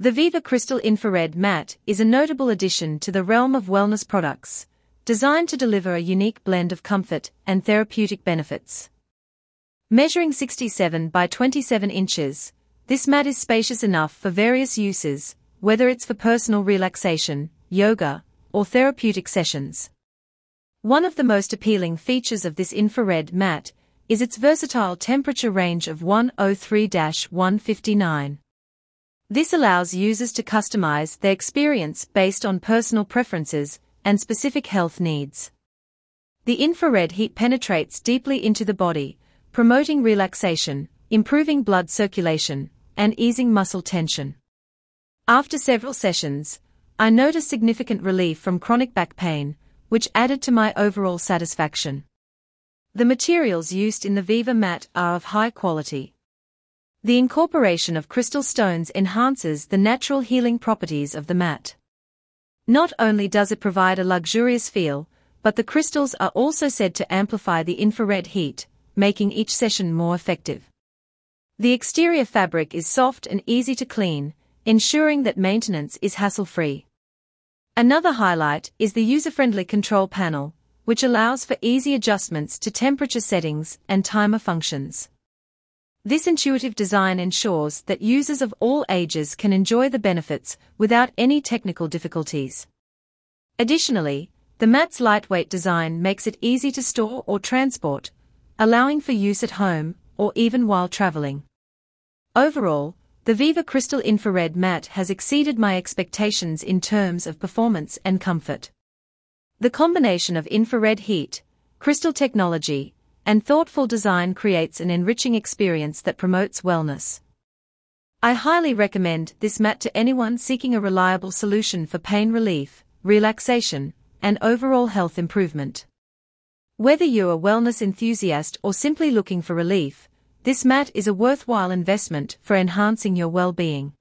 The Viva Crystal Infrared Mat is a notable addition to the realm of wellness products, designed to deliver a unique blend of comfort and therapeutic benefits. Measuring 67 by 27 inches, this mat is spacious enough for various uses, whether it's for personal relaxation, yoga, or therapeutic sessions. One of the most appealing features of this infrared mat is its versatile temperature range of 103-159. This allows users to customize their experience based on personal preferences and specific health needs. The infrared heat penetrates deeply into the body, promoting relaxation, improving blood circulation, and easing muscle tension. After several sessions, I noticed significant relief from chronic back pain, which added to my overall satisfaction. The materials used in the Viva mat are of high quality. The incorporation of crystal stones enhances the natural healing properties of the mat. Not only does it provide a luxurious feel, but the crystals are also said to amplify the infrared heat, making each session more effective. The exterior fabric is soft and easy to clean, ensuring that maintenance is hassle-free. Another highlight is the user-friendly control panel, which allows for easy adjustments to temperature settings and timer functions. This intuitive design ensures that users of all ages can enjoy the benefits without any technical difficulties. Additionally, the mat's lightweight design makes it easy to store or transport, allowing for use at home or even while traveling. Overall, the Viva Crystal Infrared Mat has exceeded my expectations in terms of performance and comfort. The combination of infrared heat, crystal technology, and thoughtful design creates an enriching experience that promotes wellness. I highly recommend this mat to anyone seeking a reliable solution for pain relief, relaxation, and overall health improvement. Whether you're a wellness enthusiast or simply looking for relief, this mat is a worthwhile investment for enhancing your well-being.